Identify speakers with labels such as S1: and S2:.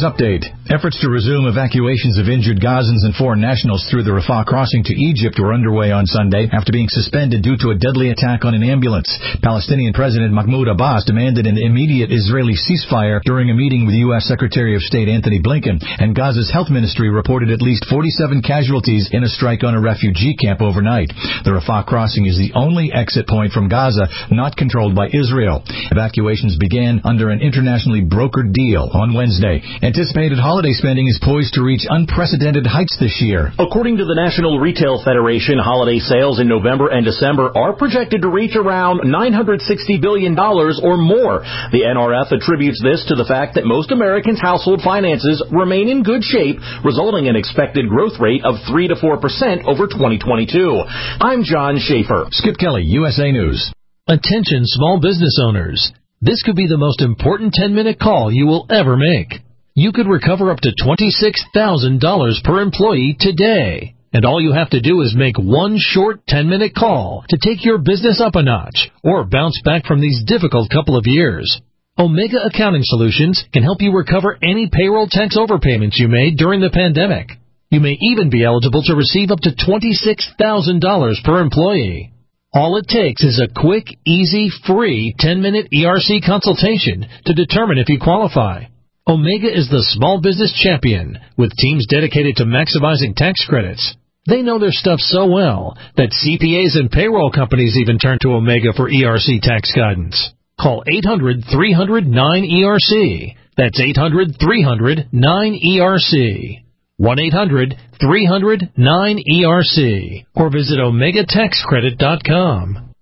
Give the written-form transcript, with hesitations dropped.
S1: update. Efforts to resume evacuations of injured Gazans and foreign nationals through the Rafah crossing to Egypt were underway on Sunday after being suspended due to a deadly attack on an ambulance. Palestinian President Mahmoud Abbas demanded an immediate Israeli ceasefire during a meeting with U.S. Secretary of State Anthony Blinken, and Gaza's health ministry reported at least 47 casualties in a strike on a refugee camp overnight. The Rafah crossing is the only exit point from Gaza not controlled by Israel. Evacuations began under an internationally brokered deal on Wednesday. Anticipated holiday spending is poised to reach unprecedented heights this year.
S2: According to the National Retail Federation, holiday sales in November and December are projected to reach around $960 billion or more. The NRF attributes this to the fact that most Americans' household finances remain in good shape, resulting in an expected growth rate of 3 to 4% over 2022. I'm John Schaefer.
S1: Skip Kelly, USA News.
S3: Attention small business owners. This could be the most important 10-minute call you will ever make. You could recover up to $26,000 per employee today. And all you have to do is make one short 10-minute call to take your business up a notch or bounce back from these difficult couple of years. Omega Accounting Solutions can help you recover any payroll tax overpayments you made during the pandemic. You may even be eligible to receive up to $26,000 per employee. All it takes is a quick, easy, free 10-minute ERC consultation to determine if you qualify. Omega is the small business champion with teams dedicated to maximizing tax credits. They know their stuff so well that CPAs and payroll companies even turn to Omega for ERC tax guidance. Call 800-300-9ERC. That's 800-300-9ERC. 1-800-300-9ERC. Or visit OmegaTaxCredit.com.